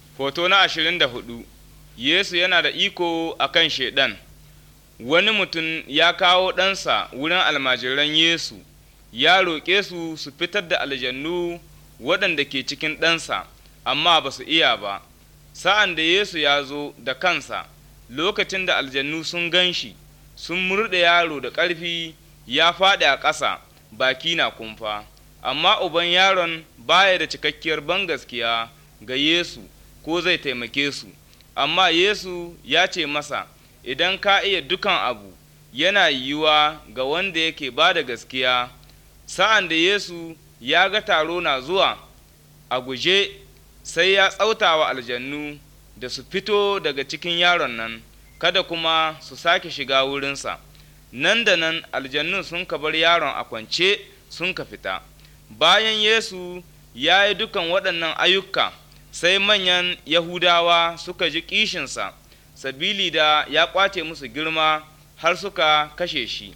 Hoto na 24. Yesu yana da iko a kan Shaiɗan. Wani mutum ya kawo ɗansa wurin almajiran Yesu, ya roƙe su su fitar da aljannu waɗanda ke cikin ɗansa, amma ba su iya ba. Sa'an da Yesu ya zo da kansa, lokacin da aljannu sun gan shi, sun murɗe yaro da ƙarfi, ya faɗi a ƙasa, baki na kumfa. Amma uban yaron baya da cikakkiyar bangaskiya ga Yesu ko zai taimake su. Amma Yesu ya ce masa, idan ka iya dukan abu, yana yiwuwa ga wanda yake ba da gaskiya. Sa'an da Yesu ya ga taro na zuwa a guje, sai ya tsauta wa aljannu da su fito daga cikin yaron nan, kada kuma su sake shiga wurinsa. Nan da nan aljannun sun ka bar yaron a kwance sun ka fita. Bayan Yesu ya yi dukan waɗannan ayyuka, sai manyan Yahudawa suka ji ƙishinsa, sabili da ya ƙwace musu girma har suka kashe shi.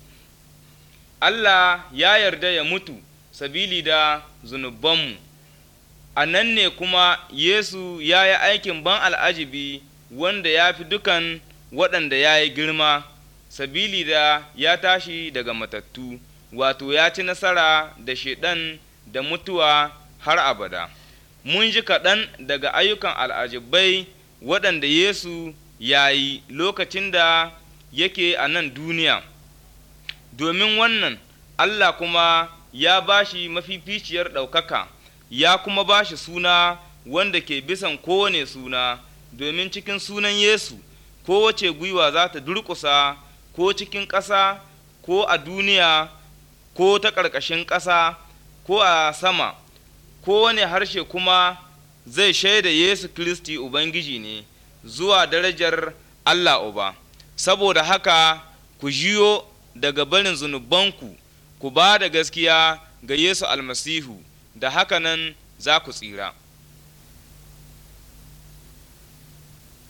Allah ya yarda ya mutu sabili da zunubanmu. A nan ne kuma Yesu ya yi aikin ban al'ajibi wanda ya fi dukan waɗanda ya yi girma, sabili da ya tashi daga matattu, wato ya ci nasara da Shaiɗan da mutuwa har abada. Mun ji kaɗan daga ayyukan al'ajibai waɗanda Yesu ya yi lokacin da yake a nan duniya. Domin wannan, Allah kuma ya ba shi mafificiyar ɗaukaka, ya kuma ba shi suna wanda ke bisan kowane suna, domin cikin sunan Yesu kowace gwiwa za ta durƙusa, ko cikin ƙasa, ko a duniya, ko ta ƙarƙashin ƙasa, ko a sama, kowane harshe kuma zai shaida Yesu Kiristi Ubangiji ne, zuwa darajar Allah Uba. Saboda haka ku jiyo daga barin zunubanku, ku ba da gaskiya ga Yesu Almasihu, da haka nan za ku tsira.